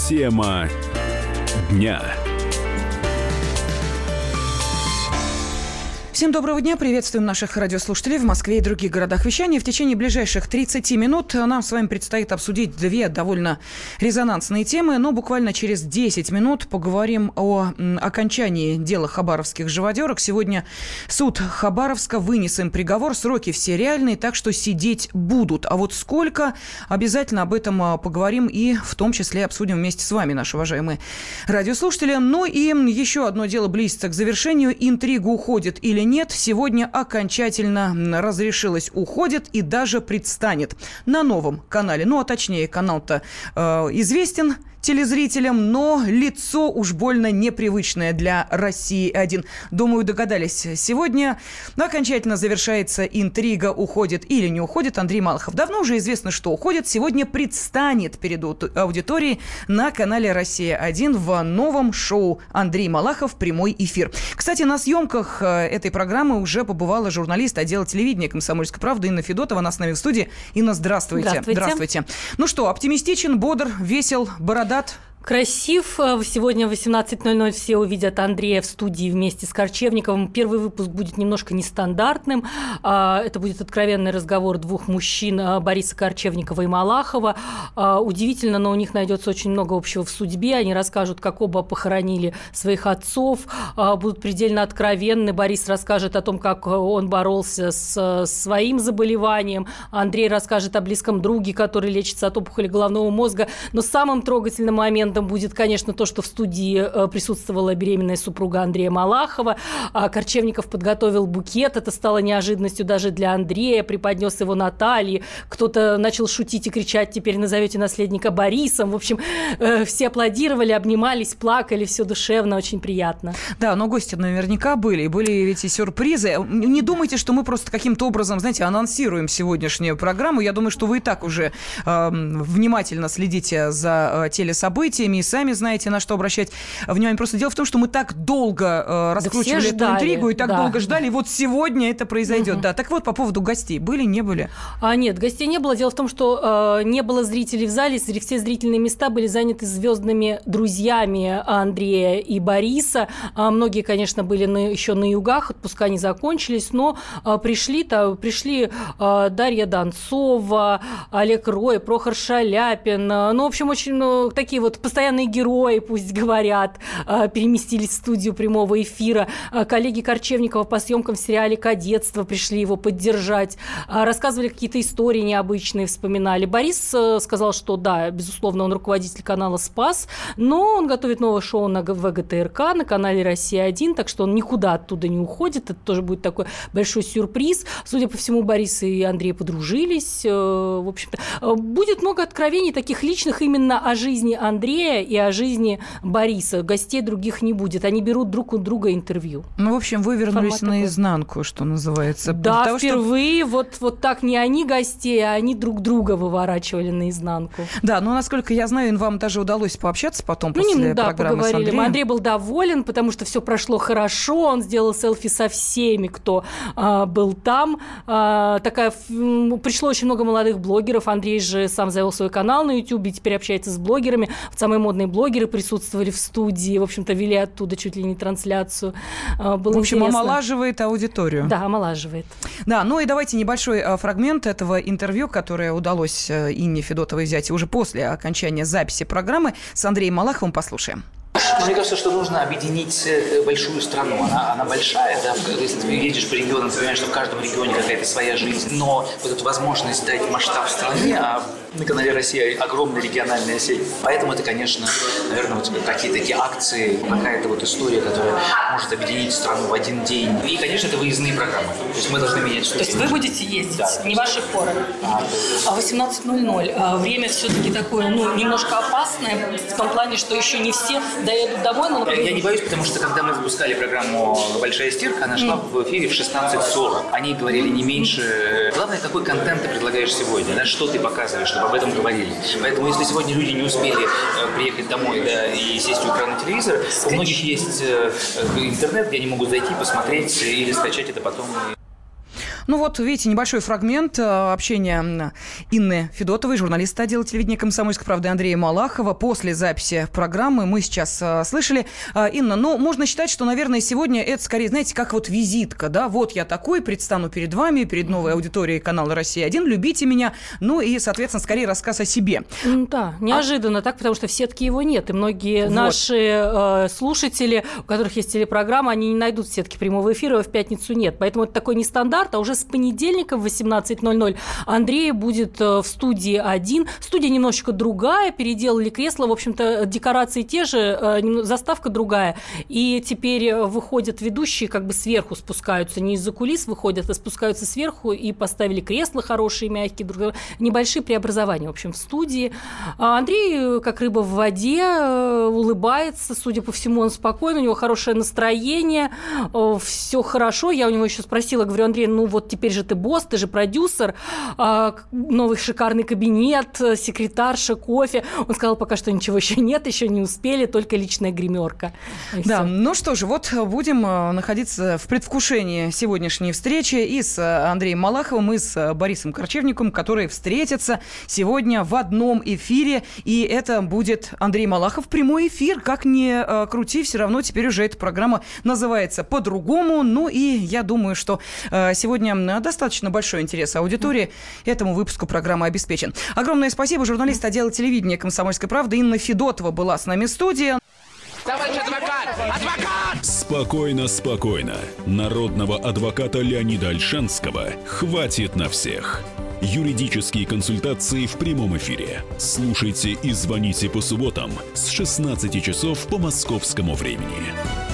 Тема дня. Всем доброго дня. Приветствуем наших радиослушателей в Москве и других городах вещания. В течение ближайших 30 минут нам с вами предстоит обсудить две довольно резонансные темы. Но буквально через 10 минут поговорим о окончании дела хабаровских живодерок. Сегодня суд Хабаровска вынес им приговор. Сроки все реальные, так что сидеть будут. А вот сколько? Обязательно об этом поговорим и в том числе обсудим вместе с вами, наши уважаемые радиослушатели. Ну и еще одно дело близится к завершению. Интрига уходит или нет, сегодня окончательно разрешилось, уходит и даже предстанет на новом канале. Ну, а точнее, канал-то известен телезрителям, но лицо уж больно непривычное для «России-1». Думаю, догадались. Сегодня окончательно завершается интрига, уходит или не уходит Андрей Малахов. Давно уже известно, что уходит. Сегодня предстанет перед аудиторией на канале «Россия-1» в новом шоу «Андрей Малахов. Прямой эфир». Кстати, на съемках этой программы уже побывала журналист отдела телевидения «Комсомольской правды» Инна Федотова. Она с нами в студии. Инна, здравствуйте. Здравствуйте. Ну что, оптимистичен, бодр, весел, бородат? Красив. Сегодня в 18:00 все увидят Андрея в студии вместе с Корчевниковым. Первый выпуск будет немножко нестандартным. Это будет откровенный разговор двух мужчин, Бориса Корчевникова и Малахова. Удивительно, но у них найдется очень много общего в судьбе. Они расскажут, как оба похоронили своих отцов. Будут предельно откровенны. Борис расскажет о том, как он боролся с своим заболеванием. Андрей расскажет о близком друге, который лечится от опухоли головного мозга. Но самым трогательным моментом будет, конечно, то, что в студии присутствовала беременная супруга Андрея Малахова. Корчевников подготовил букет. Это стало неожиданностью даже для Андрея. Преподнес его Наталье. Кто-то начал шутить и кричать: теперь назовете наследника Борисом. В общем, все аплодировали, обнимались, плакали. Все душевно, очень приятно. Да, но гости наверняка были. Были ведь и сюрпризы. Не думайте, что мы просто каким-то образом, знаете, анонсируем сегодняшнюю программу. Я думаю, что вы и так уже внимательно следите за телесобытиями и сами знаете, на что обращать внимание. Просто дело в том, что мы так долго раскручивали эту интригу и так долго ждали, и вот сегодня это произойдет. Да. Так вот, по поводу гостей. Были, не были? Нет, гостей не было. Дело в том, что не было зрителей в зале. Все зрительные места были заняты звездными друзьями Андрея и Бориса. Многие, конечно, были еще на югах, отпуска не закончились, но пришли Дарья Донцова, Олег Рой, Прохор Шаляпин. Ну, в общем, очень такие вот постоянные герои, пусть говорят, переместились в студию прямого эфира. Коллеги Корчевникова по съемкам в сериале «Кадетство» пришли его поддержать. Рассказывали какие-то истории необычные, вспоминали. Борис сказал, что да, безусловно, он руководитель канала «Спас», но он готовит новое шоу на ВГТРК, на канале «Россия-1», так что он никуда оттуда не уходит. Это тоже будет такой большой сюрприз. Судя по всему, Борис и Андрей подружились. В общем-то, будет много откровений таких личных именно о жизни Андрея и о жизни Бориса. Гостей других не будет. Они берут друг у друга интервью. Ну, в общем, вы вернулись наизнанку, что называется. Да, того, впервые вот так не они гостей, а они друг друга выворачивали наизнанку. Да, но, насколько я знаю, вам даже удалось пообщаться потом после программы с Андреем. Андрей был доволен, потому что все прошло хорошо. Он сделал селфи со всеми, кто был там. Пришло очень много молодых блогеров. Андрей же сам завел свой канал на YouTube и теперь общается с блогерами. Самые модные блогеры присутствовали в студии, в общем-то, вели оттуда чуть ли не трансляцию. Было в общем, интересно. Омолаживает аудиторию. Да, омолаживает. Да, ну и давайте небольшой фрагмент этого интервью, которое удалось Инне Федотовой взять уже после окончания записи программы, с Андреем Малаховым послушаем. Мне кажется, что нужно объединить большую страну. Она большая, да, если ты едешь по регионам, ты понимаешь, что в каждом регионе какая-то своя жизнь, но вот эту возможность дать масштаб стране, а на канале «Россия» огромная региональная сеть. Поэтому это, конечно, наверное, вот какие-то такие акции, какая-то вот история, которая может объединить страну в один день. И, конечно, это выездные программы. То есть мы должны менять что-то. То есть вы будете ездить, да, не ваши хоры. 18:00. Время все-таки такое, немножко опасное, в том плане, что еще не все доедут домой. Но, например... Я не боюсь, потому что когда мы запускали программу «Большая стирка», она шла в эфире в 16:40. Они говорили не меньше. Главное, какой контент ты предлагаешь сегодня, да, что ты показываешь, чтобы об этом говорили. Поэтому, если сегодня люди не успели приехать домой, да, и сесть у экрана телевизора, у многих есть интернет, где они могут зайти, посмотреть или скачать это потом. Ну вот, видите, небольшой фрагмент общения Инны Федотовой, журналиста отдела телевидения «Комсомольской правды» Андрея Малахова. После записи программы мы сейчас слышали. Инна, ну, можно считать, что, наверное, сегодня это скорее, знаете, как вот визитка, да, вот я такой, предстану перед вами, перед новой аудиторией канала «Россия-1», любите меня, ну и, соответственно, скорее рассказ о себе. Да, неожиданно так, потому что в сетке его нет, и многие наши слушатели, у которых есть телепрограмма, они не найдут в сетке прямого эфира, его в пятницу нет, поэтому это такой нестандарт, а уже с понедельника в 18:00 Андрей будет в студии 1. Студия немножечко другая, переделали кресла, в общем-то, декорации те же, заставка другая, и теперь выходят ведущие, как бы сверху спускаются, не из-за кулис выходят, а спускаются сверху, и поставили кресла хорошие, мягкие, небольшие преобразования, в общем, в студии. Андрей, как рыба в воде, улыбается, судя по всему, он спокойный, у него хорошее настроение, все хорошо. Я у него еще спросила, говорю, Андрей, ну вот теперь же ты босс, ты же продюсер, новый шикарный кабинет, секретарша, кофе. Он сказал, пока что ничего еще нет, еще не успели, только личная гримерка. Да, ну что же, вот будем находиться в предвкушении сегодняшней встречи и с Андреем Малаховым, и с Борисом Корчевниковым, которые встретятся сегодня в одном эфире, и это будет Андрей Малахов. Прямой эфир, как ни крути, все равно теперь уже эта программа называется по-другому. Ну и я думаю, что сегодня достаточно большой интерес аудитории этому выпуску программы обеспечен. Огромное спасибо. Журналист отдела телевидения «Комсомольской правды» Инна Федотова была с нами в студии. Товарищ адвокат! Адвокат! Спокойно, спокойно. Народного адвоката Леонида Ольшанского хватит на всех. Юридические консультации в прямом эфире. Слушайте и звоните по субботам с 16 часов по московскому времени.